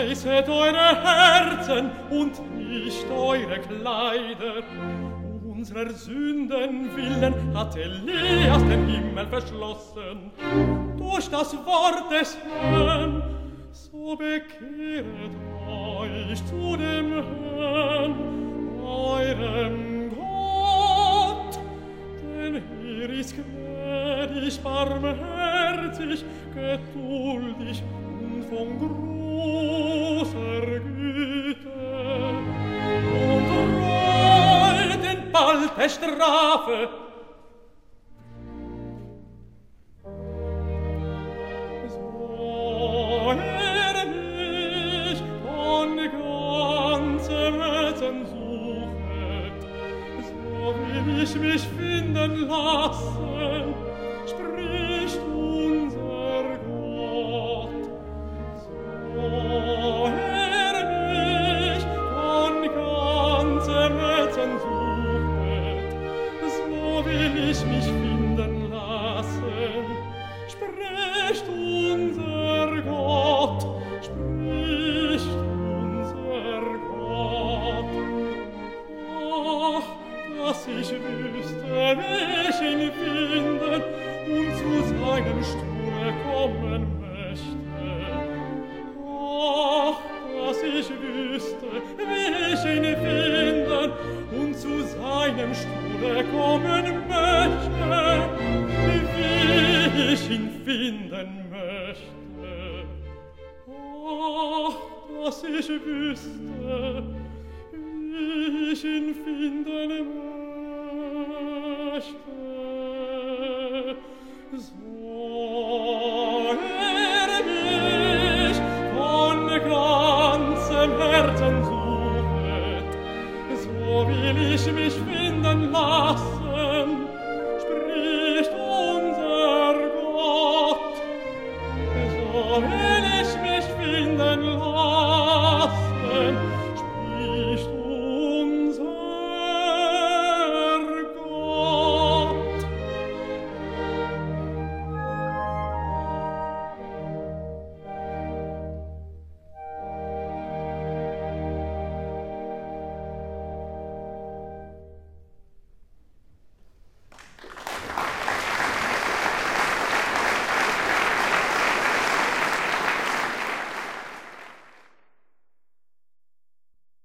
Weißet eure Herzen und nicht eure Kleider. Unserer Sünden willen hat Elias den Himmel verschlossen. Durch das Wort des Herrn, so bekehret euch zu dem Herrn, eurem Gott. Denn er ist gnädig, barmherzig, geduldig und von großer Güte. Und reut den Bald der Strafe. So er mich von ganzem Herzen suchet, so will ich mich finden lassen, spricht unser Gott. So er mich von ganzem Herzen suchet, so will ich mich finden lassen, spricht unser Gott, spricht unser Gott. Ach, dass ich wüsste, wie ich ihn finden und zu seinem Stuhle kommen möchte. Ach, dass ich wüsste, wie ich ihn finden und zu seinem Stuhle kommen möchte, wie ich ihn finden möchte. Ach, dass ich wüsste, wie ich ihn finden möchte. So